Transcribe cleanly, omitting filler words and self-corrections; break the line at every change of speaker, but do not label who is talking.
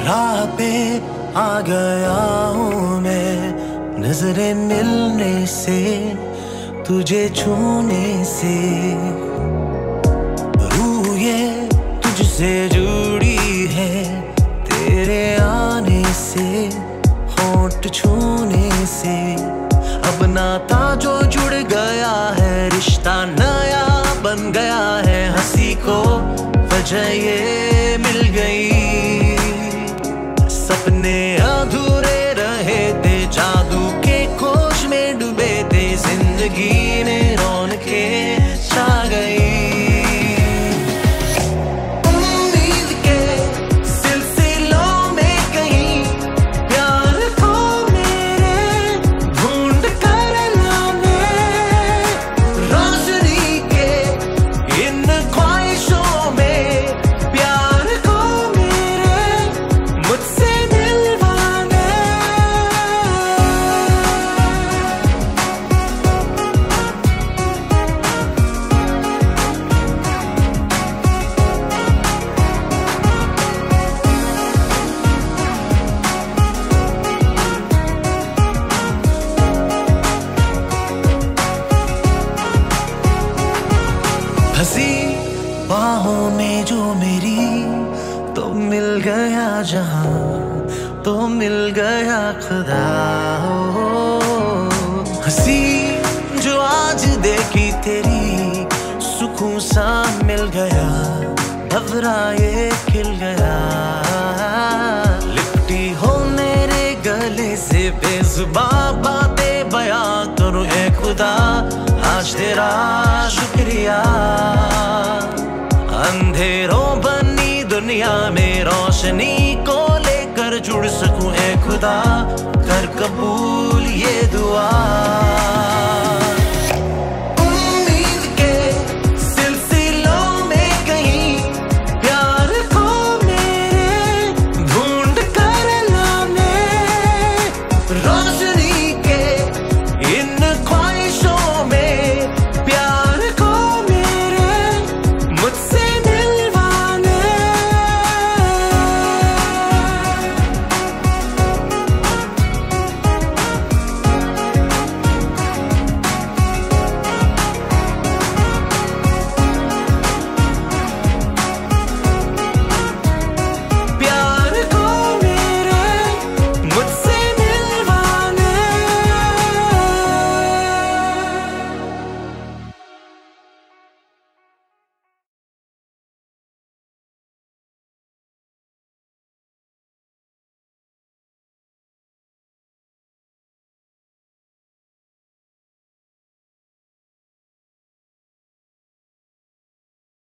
राह पे आ गया हूँ मैं, नजरें मिलने से, तुझे छूने से। रूह ये तुझसे जुड़ी है, तेरे आने से, होंठ छूने से। अब नाता जो जुड़ गया है, रिश्ता नया बन गया है। हंसी को वजह ये मिल गई, सपने अधूरे रहे थे, जादू के खोज में डूबे थे, जिंदगी ने रौनकें छा गई। हंसी बाहों में जो मेरी, तो मिल गया जहां, तो मिल गया खुदा। हंसी जो आज देखी तेरी, सुकून सा मिल गया, भवरा ये खिल गया। लिपटी हो मेरे गले से, बेजुबान बातें बयां करूं ऐ खुदा, आज तेरा शुक्रिया। अंधेरों बनी दुनिया में रोशनी को लेकर जुड़ सकूं ऐ खुदा, कर कबूल ये दुआ।